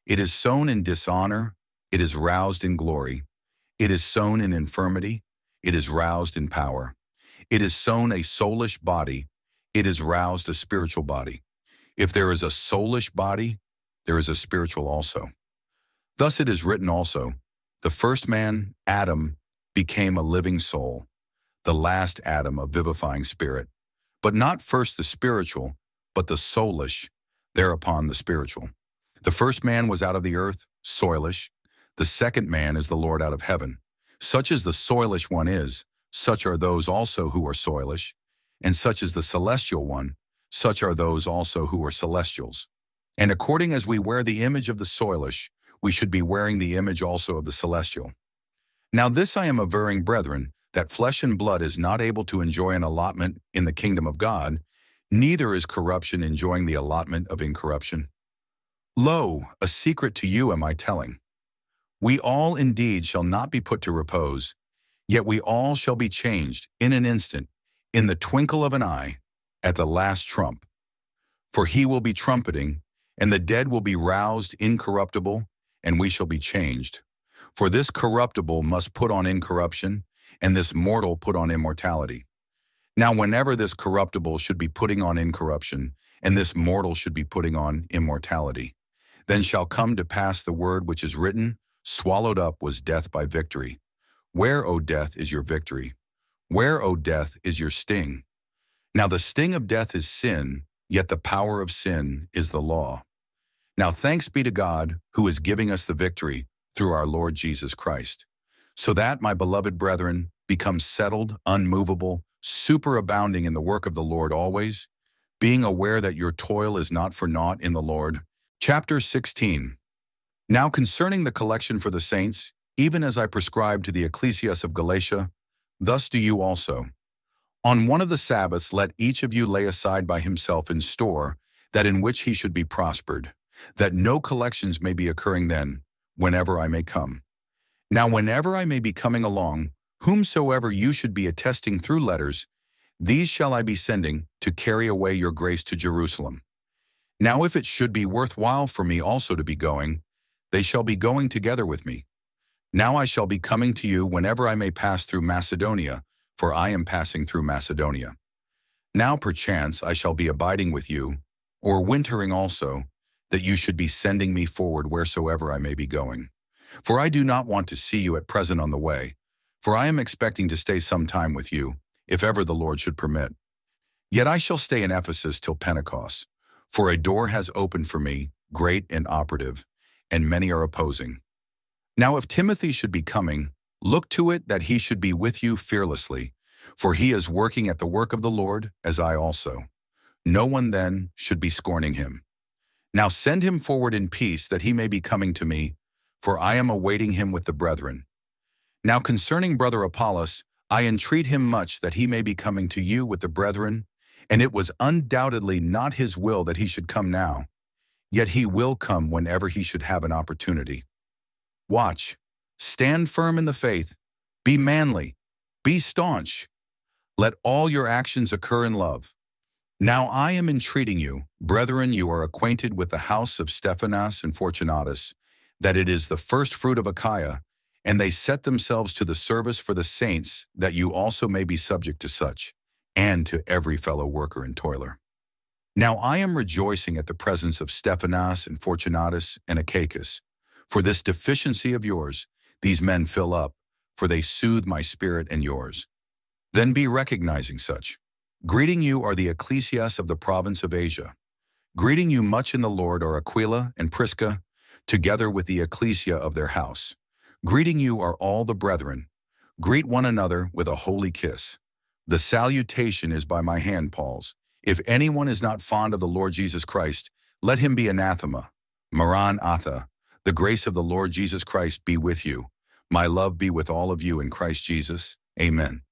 It is sown in dishonor, it is roused in glory. It is sown in infirmity, it is roused in power. It is sown a soulish body, it is roused a spiritual body. If there is a soulish body, there is a spiritual also. Thus it is written also, the first man, Adam, became a living soul, the last Adam a vivifying spirit. But not first the spiritual, but the soulish, thereupon the spiritual. The first man was out of the earth, soilish. The second man is the Lord out of heaven. Such as the soilish one is, such are those also who are soilish. And such is the celestial one, such are those also who are celestials. And according as we wear the image of the soilish, we should be wearing the image also of the celestial. Now this I am averring, brethren, that flesh and blood is not able to enjoy an allotment in the kingdom of God, neither is corruption enjoying the allotment of incorruption. Lo, a secret to you am I telling. We all indeed shall not be put to repose, yet we all shall be changed in an instant, in the twinkle of an eye, at the last trump. For he will be trumpeting, and the dead will be roused incorruptible, and we shall be changed. For this corruptible must put on incorruption, and this mortal put on immortality. Now whenever this corruptible should be putting on incorruption, and this mortal should be putting on immortality, then shall come to pass the word which is written, swallowed up was death by victory. Where, O death, is your victory? Where, O death, is your sting? Now the sting of death is sin, yet the power of sin is the law. Now thanks be to God, who is giving us the victory through our Lord Jesus Christ. So that, my beloved brethren, become settled, unmovable, superabounding in the work of the Lord always, being aware that your toil is not for naught in the Lord. Chapter 16. Now concerning the collection for the saints, even as I prescribed to the Ecclesias of Galatia, thus do you also. On one of the Sabbaths let each of you lay aside by himself in store, that in which he should be prospered, that no collections may be occurring then, whenever I may come. Now whenever I may be coming along, whomsoever you should be attesting through letters, these shall I be sending to carry away your grace to Jerusalem. Now if it should be worthwhile for me also to be going, they shall be going together with me. Now I shall be coming to you whenever I may pass through Macedonia, for I am passing through Macedonia. Now perchance I shall be abiding with you, or wintering also, that you should be sending me forward wheresoever I may be going. For I do not want to see you at present on the way, for I am expecting to stay some time with you, if ever the Lord should permit. Yet I shall stay in Ephesus till Pentecost, for a door has opened for me, great and operative, and many are opposing. Now if Timothy should be coming, look to it that he should be with you fearlessly, for he is working at the work of the Lord, as I also. No one then should be scorning him. Now send him forward in peace, that he may be coming to me, for I am awaiting him with the brethren. Now concerning brother Apollos, I entreat him much that he may be coming to you with the brethren, and it was undoubtedly not his will that he should come now, yet he will come whenever he should have an opportunity. Watch, stand firm in the faith, be manly, be staunch. Let all your actions occur in love. Now I am entreating you, brethren, you are acquainted with the house of Stephanas and Fortunatus, that it is the first fruit of Achaia, and they set themselves to the service for the saints, that you also may be subject to such, and to every fellow worker and toiler. Now I am rejoicing at the presence of Stephanas and Fortunatus and Achaicus. For this deficiency of yours, these men fill up, for they soothe my spirit and yours. Then be recognizing such. Greeting you are the Ecclesias of the province of Asia. Greeting you much in the Lord are Aquila and Prisca, together with the ecclesia of their house. Greeting you are all the brethren. Greet one another with a holy kiss. The salutation is by my hand, Paul's. If anyone is not fond of the Lord Jesus Christ, let him be anathema. Maranatha. The grace of the Lord Jesus Christ be with you. My love be with all of you in Christ Jesus. Amen.